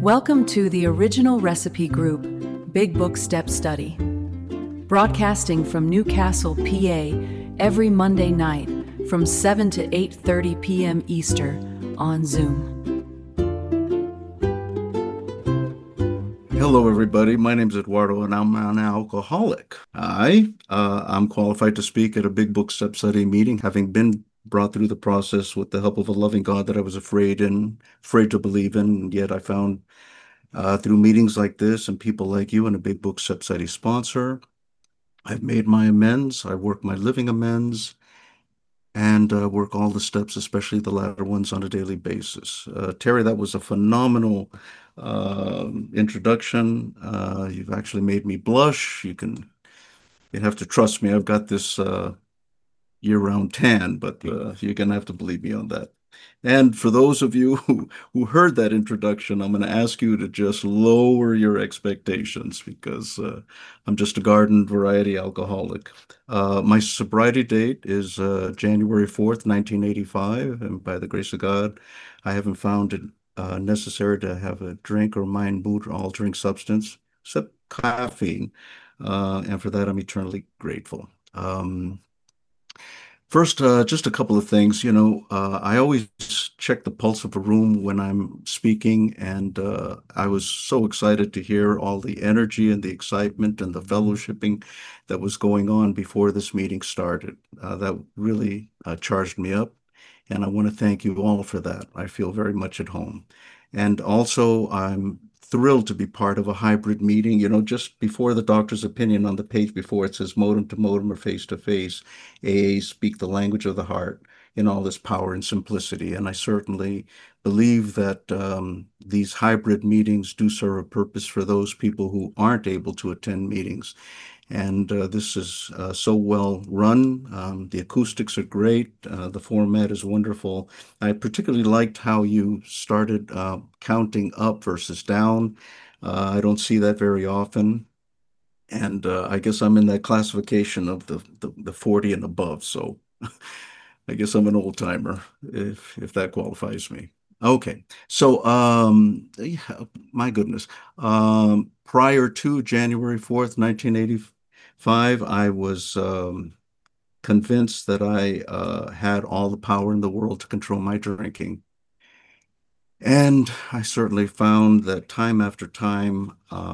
Welcome to the Original Recipe Group Big Book Step Study, broadcasting from Newcastle, PA, every Monday night from 7 to 8:30 p.m. Eastern on Zoom. Hello, everybody. My name's Eduardo, and I'm an alcoholic. I'm qualified to speak at a Big Book Step Study meeting, having been brought through the process with the help of a loving God that I was afraid to believe in. And yet I found through meetings like this and people like you and a Big Book Step Study sponsor, I've made my amends. I work my living amends and work all the steps, especially the latter ones, on a daily basis. Terry, that was a phenomenal introduction. You've actually made me blush. You'd have to trust me. I've got this year-round tan, but you're gonna have to believe me on that. And for those of you who heard that introduction, I'm going to ask you to just lower your expectations because I'm just a garden variety alcoholic. My sobriety date is January 4th, 1985, and by the grace of God, I haven't found it necessary to have a drink or mind mood altering substance except caffeine. And for that, I'm eternally grateful. First, just a couple of things. I always check the pulse of a room when I'm speaking, and I was so excited to hear all the energy and the excitement and the fellowshipping that was going on before this meeting started. That really charged me up, and I want to thank you all for that. I feel very much at home. And also, I'm thrilled to be part of a hybrid meeting. Just before the doctor's opinion on the page before it says modem to modem or face to face. AA speak the language of the heart in all this power and simplicity. And I certainly believe that these hybrid meetings do serve a purpose for those people who aren't able to attend meetings. And this is so well run. The acoustics are great. The format is wonderful. I particularly liked how you started counting up versus down. I don't see that very often. And I guess I'm in that classification of the 40 and above. So I guess I'm an old timer if that qualifies me. Okay. So yeah, my goodness. Prior to January 4th, 1985, I was convinced that I had all the power in the world to control my drinking. And I certainly found that time after time,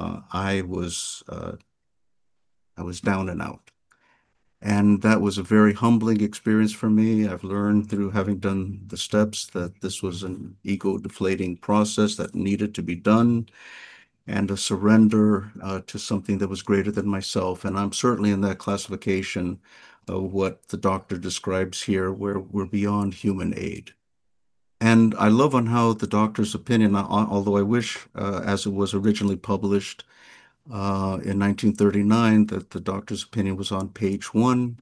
I was down and out. And that was a very humbling experience for me. I've learned through having done the steps that this was an ego deflating process that needed to be done and a surrender to something that was greater than myself. And I'm certainly in that classification of what the doctor describes here, where we're beyond human aid. And I love on how the doctor's opinion, although I wish, as it was originally published, in 1939 that the doctor's opinion was on page one.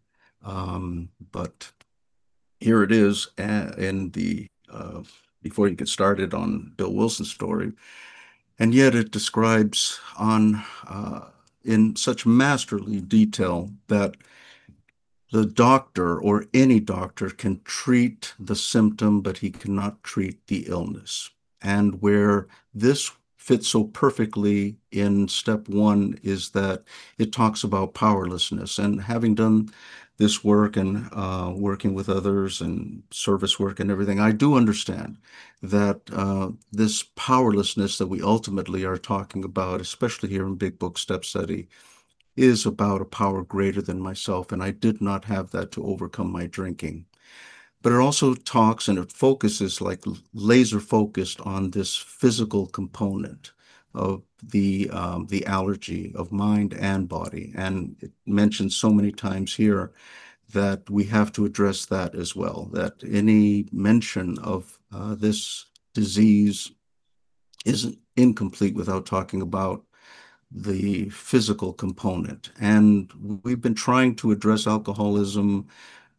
But here it is in the before you get started on Bill Wilson's story. And yet it describes on in such masterly detail that the doctor or any doctor can treat the symptom, but he cannot treat the illness. And where this fits so perfectly in step one is that it talks about powerlessness. And having done this work and working with others and service work and everything, I do understand that this powerlessness that we ultimately are talking about, especially here in Big Book Step Study, is about a power greater than myself, and I did not have that to overcome my drinking. But it also talks and it focuses like laser focused on this physical component of the allergy of mind and body. And it mentions so many times here that we have to address that as well, that any mention of this disease isn't incomplete without talking about the physical component. And we've been trying to address alcoholism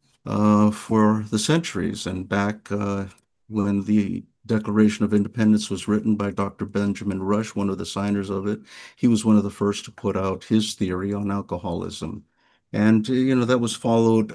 for the centuries. And back when the Declaration of Independence was written by Dr. Benjamin Rush, one of the signers of it, he was one of the first to put out his theory on alcoholism. And, that was followed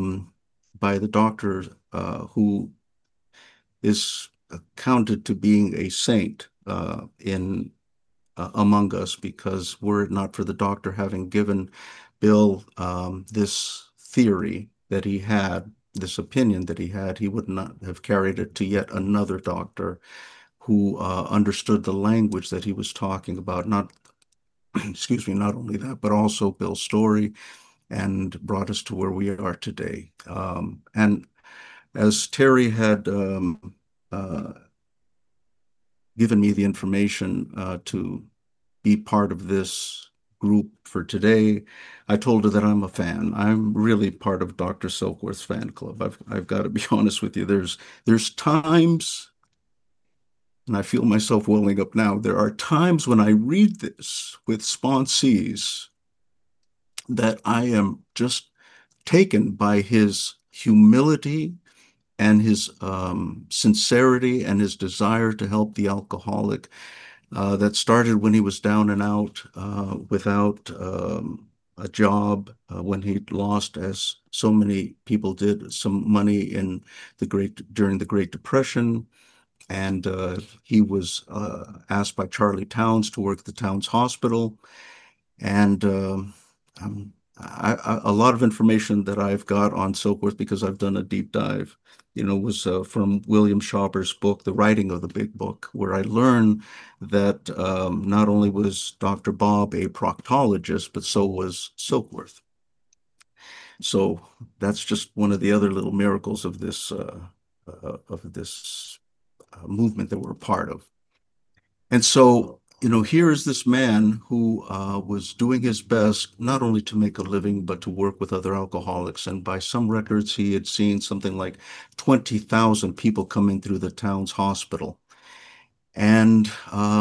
by the doctor who is accounted to being a saint in among us, because were it not for the doctor having given Bill this theory that he had, this opinion that he had, he would not have carried it to yet another doctor who understood the language that he was talking about. Not, excuse me, not only that, but also Bill's story, and brought us to where we are today. And as Terry had uh, given me the information to be part of this group for today, I told her that I'm a fan. I'm really part of Dr. Silkworth's fan club. I've got to be honest with you. There's times, and I feel myself welling up now. There are times when I read this with sponsees that I am just taken by his humility and his sincerity and his desire to help the alcoholic. That started when he was down and out without a job, when he lost, as so many people did, some money in during the Great Depression. And he was asked by Charlie Towns to work at the Towns Hospital. And a lot of information that I've got on Silkworth, because I've done a deep dive, was from William Shawber's book, The Writing of the Big Book, where I learned that not only was Dr. Bob a proctologist, but so was Silkworth. So that's just one of the other little miracles of this movement that we're a part of. And so, here is this man who was doing his best not only to make a living, but to work with other alcoholics. And by some records, he had seen something like 20,000 people coming through the town's hospital. And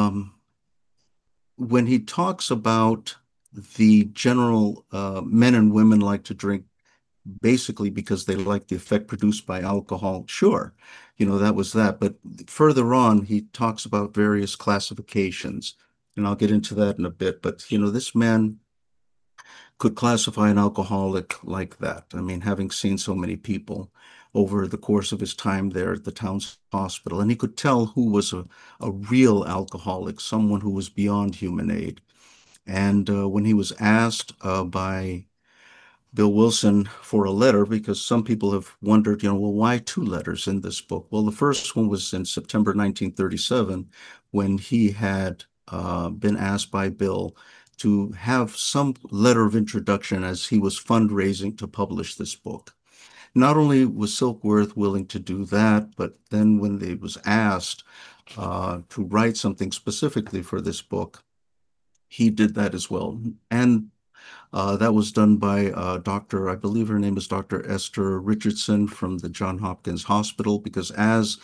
when he talks about the general men and women like to drink basically because they like the effect produced by alcohol. Sure, that was that. But further on, he talks about various classifications, and I'll get into that in a bit. But, this man could classify an alcoholic like that. I mean, having seen so many people over the course of his time there at the town's hospital, and he could tell who was a real alcoholic, someone who was beyond human aid. And when he was asked by Bill Wilson for a letter, because some people have wondered, well, why two letters in this book? Well, the first one was in September 1937, when he had been asked by Bill to have some letter of introduction as he was fundraising to publish this book. Not only was Silkworth willing to do that, but then when they was asked to write something specifically for this book, he did that as well. And that was done by I believe her name is Dr. Esther Richardson from the Johns Hopkins Hospital, because as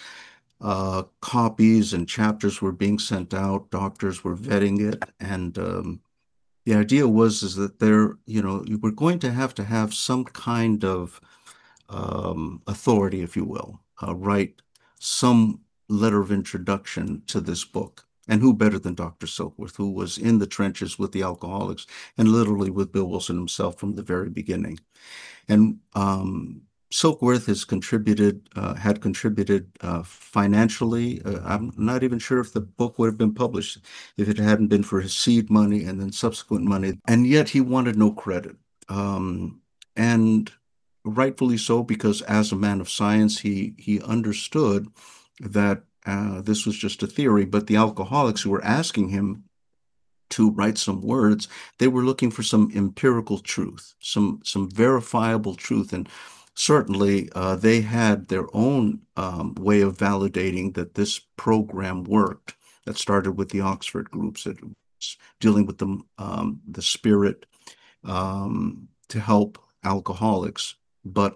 copies and chapters were being sent out, doctors were vetting it. And the idea is that you were going to have some kind of authority, if you will, write some letter of introduction to this book. And who better than Dr. Silkworth, who was in the trenches with the alcoholics and literally with Bill Wilson himself from the very beginning. And Silkworth had contributed financially. I'm not even sure if the book would have been published if it hadn't been for his seed money and then subsequent money. And yet he wanted no credit. And rightfully so, because as a man of science, he understood that this was just a theory. But the alcoholics who were asking him to write some words, they were looking for some empirical truth, some verifiable truth. And certainly they had their own way of validating that this program worked. That started with the Oxford groups, that was dealing with the spirit to help alcoholics. But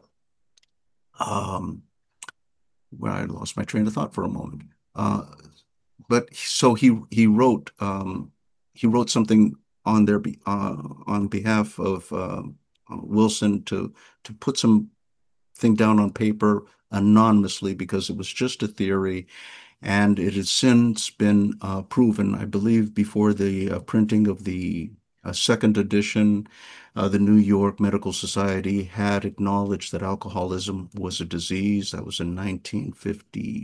well, I lost my train of thought for a moment. But so he wrote something on on behalf of Wilson to put something down on paper anonymously, because it was just a theory, and it has since been proven, I believe, before the printing of the second edition. The New York Medical Society had acknowledged that alcoholism was a disease. That was in 1954,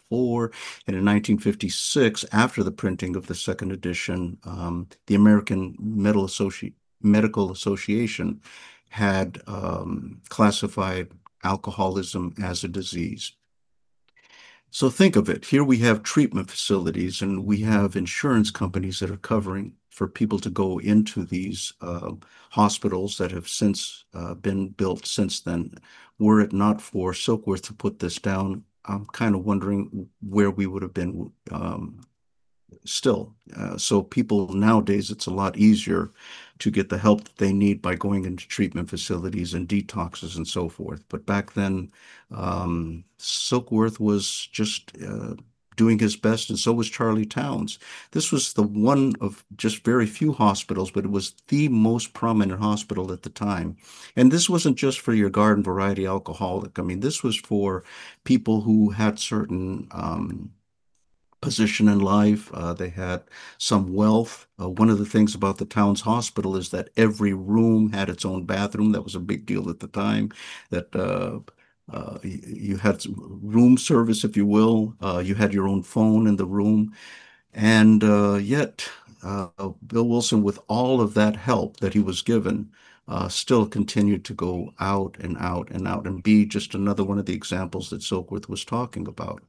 1954. And in 1956, after the printing of the second edition, the American Medical Association had classified alcoholism as a disease. So think of it. Here we have treatment facilities and we have insurance companies that are covering for people to go into these hospitals that have since been built since then. Were it not for Silkworth to put this down, I'm kind of wondering where we would have been still. So people nowadays, it's a lot easier to get the help that they need by going into treatment facilities and detoxes and so forth. But back then, Silkworth was just doing his best, and so was Charlie Towns. This was the one of just very few hospitals, but it was the most prominent hospital at the time. And this wasn't just for your garden variety alcoholic. I mean, this was for people who had certain position in life. They had some wealth. One of the things about the town's hospital is that every room had its own bathroom. That was a big deal at the time. That you had room service, if you will. You had your own phone in the room, and yet Bill Wilson, with all of that help that he was given, still continued to go out and out and out and be just another one of the examples that Silkworth was talking about.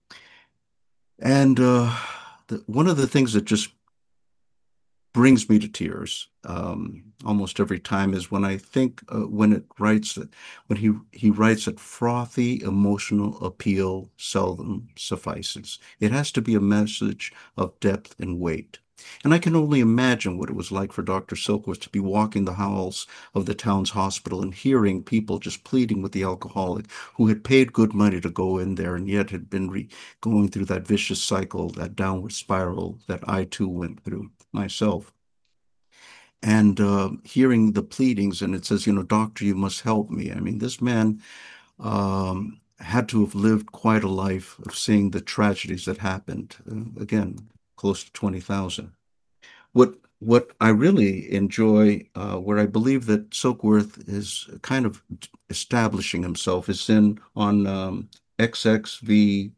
And one of the things that just brings me to tears almost every time is when I think when he writes that frothy emotional appeal seldom suffices. It has to be a message of depth and weight. And I can only imagine what it was like for Dr. Silkworth to be walking the halls of the town's hospital and hearing people just pleading with the alcoholic who had paid good money to go in there and yet had been going through that vicious cycle, that downward spiral that I too went through myself. And hearing the pleadings, and it says, doctor, you must help me. I mean, this man had to have lived quite a life of seeing the tragedies that happened. Again, close to 20,000. What I really enjoy, where I believe that Silkworth is kind of establishing himself, is on XXVIII,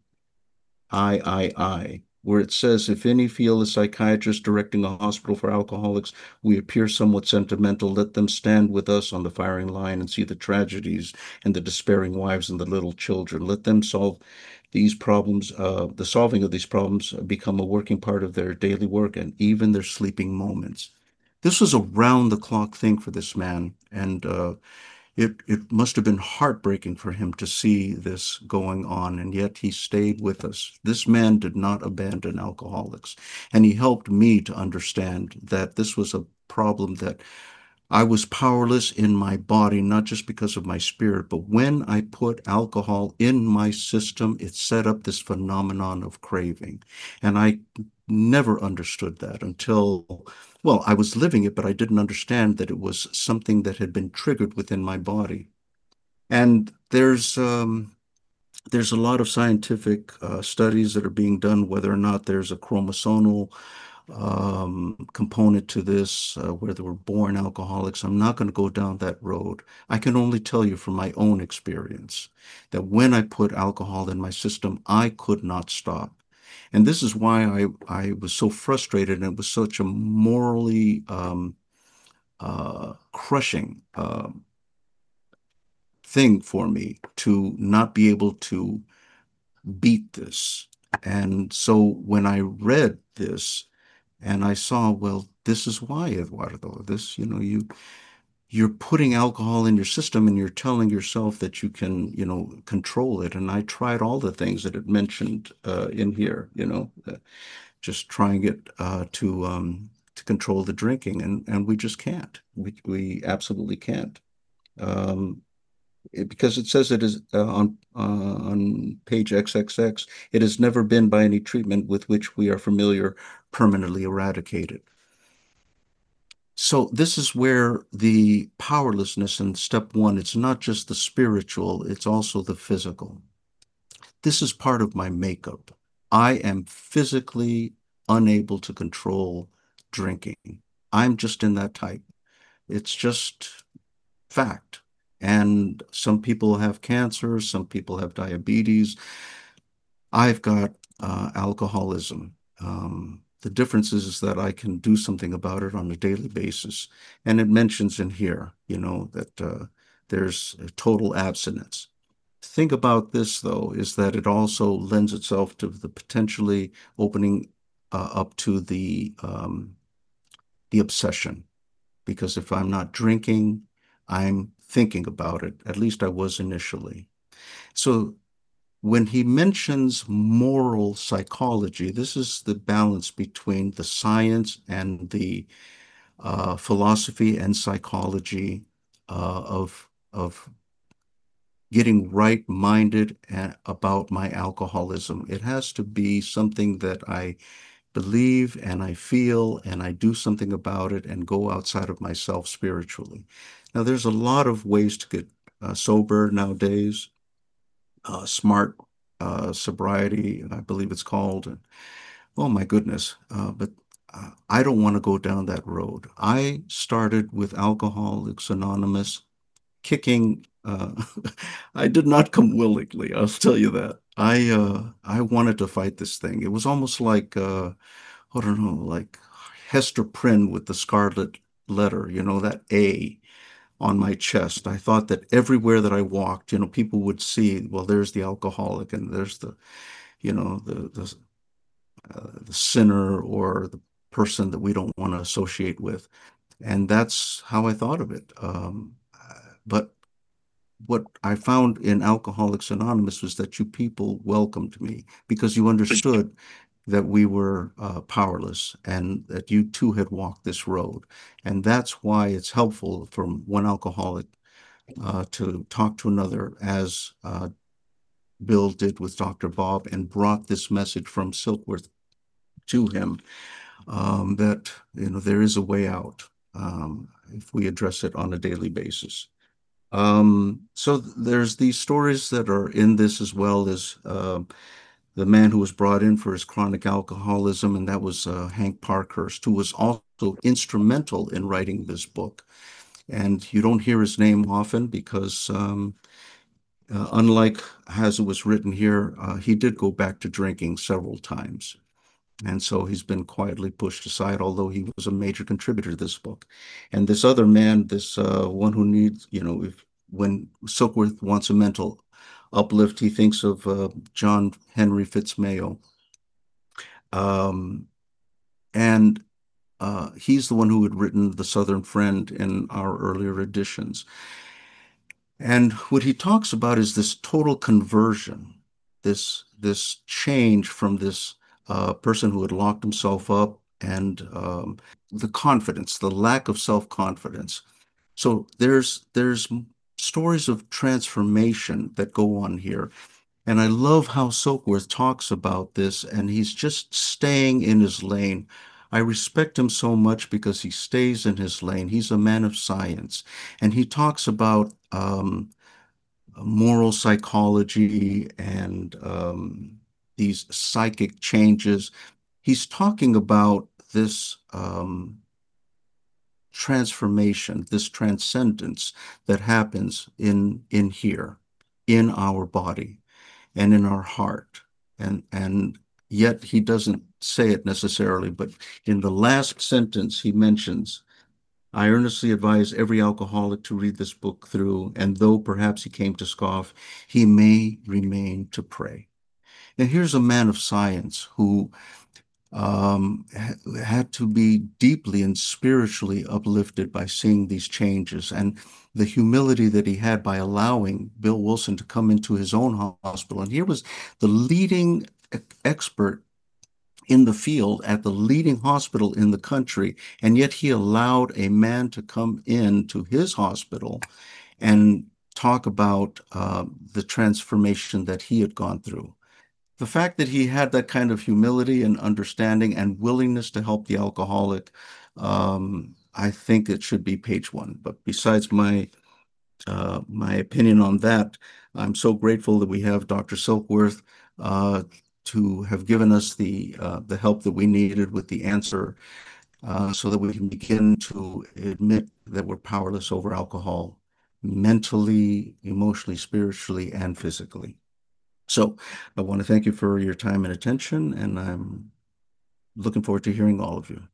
where it says, if any feel a psychiatrist directing a hospital for alcoholics, we appear somewhat sentimental, let them stand with us on the firing line and see the tragedies and the despairing wives and the little children. Let them solve these problems, the solving of these problems become a working part of their daily work and even their sleeping moments. This was a round the clock thing for this man. And it must have been heartbreaking for him to see this going on, and yet he stayed with us. This man did not abandon alcoholics, and he helped me to understand that this was a problem that I was powerless in my body, not just because of my spirit, but when I put alcohol in my system, it set up this phenomenon of craving. And I never understood that until, well, I was living it, but I didn't understand that it was something that had been triggered within my body. And there's a lot of scientific studies that are being done whether or not there's a chromosomal component to this, whether we're born alcoholics. I'm not going to go down that road. I can only tell you from my own experience that when I put alcohol in my system, I could not stop. And this is why I was so frustrated, and it was such a morally crushing thing for me to not be able to beat this. And so when I read this and I saw, well, this is why, Eduardo, this, you're putting alcohol in your system and you're telling yourself that you can, control it. And I tried all the things that it mentioned in here, just trying it to control the drinking, and we just can't. We absolutely can't. Because it says it is on page XXX, it has never been by any treatment with which we are familiar permanently eradicated. So this is where the powerlessness in step one, it's not just the spiritual, it's also the physical. This is part of my makeup. I am physically unable to control drinking. I'm just in that type. It's just fact. And some people have cancer, some people have diabetes. I've got alcoholism. The difference is that I can do something about it on a daily basis. And it mentions in here, that there's a total abstinence. The thing about this, though, is that it also lends itself to the potentially opening up to the obsession. Because if I'm not drinking, I'm thinking about it. At least I was initially. So when he mentions moral psychology, this is the balance between the science and the philosophy and psychology of getting right-minded about my alcoholism. It has to be something that I believe and I feel and I do something about it and go outside of myself spiritually. Now, there's a lot of ways to get sober nowadays. Smart sobriety, I believe it's called. And, oh my goodness. But I don't want to go down that road. I started with Alcoholics Anonymous kicking. I did not come willingly, I'll tell you that. I wanted to fight this thing. It was almost like I don't know, like Hester Prynne with the scarlet letter, that A on my chest. I thought that everywhere that I walked, people would see, well, there's the alcoholic and there's the, you know, the sinner or the person that we don't want to associate with. And that's how I thought of it. But what I found in Alcoholics Anonymous was that you people welcomed me because you understood that we were powerless and that you too had walked this road. And that's why it's helpful from one alcoholic to talk to another, as Bill did with Dr. Bob, and brought this message from Silkworth to him, that there is a way out if we address it on a daily basis. So there's these stories that are in this, as well as the man who was brought in for his chronic alcoholism, and that was Hank Parkhurst, who was also instrumental in writing this book. And you don't hear his name often because, unlike as it was written here, he did go back to drinking several times. And so he's been quietly pushed aside, although he was a major contributor to this book. And this other man, this one who needs, when Silkworth wants a mental uplift, he thinks of John Henry Fitzmayo. And he's the one who had written The Southern Friend in our earlier editions. And what he talks about is this total conversion, this change from this person who had locked himself up, and the confidence, the lack of self-confidence. So there's stories of transformation that go on here. And I love how Silkworth talks about this, and he's just staying in his lane. I respect him so much because he stays in his lane. He's a man of science, and he talks about moral psychology and these psychic changes. He's talking about this transformation, this transcendence that happens in here, in our body and in our heart. And yet he doesn't say it necessarily, but in the last sentence he mentions, I earnestly advise every alcoholic to read this book through, and though perhaps he came to scoff, he may remain to pray. And here's a man of science who had to be deeply and spiritually uplifted by seeing these changes, and the humility that he had by allowing Bill Wilson to come into his own hospital. And here was the leading expert in the field at the leading hospital in the country, and yet he allowed a man to come into his hospital and talk about the transformation that he had gone through. The fact that he had that kind of humility and understanding and willingness to help the alcoholic, I think it should be page one. But besides my opinion on that, I'm so grateful that we have Dr. Silkworth to have given us the help that we needed with the answer, so that we can begin to admit that we're powerless over alcohol, mentally, emotionally, spiritually, and physically. So I want to thank you for your time and attention, and I'm looking forward to hearing all of you.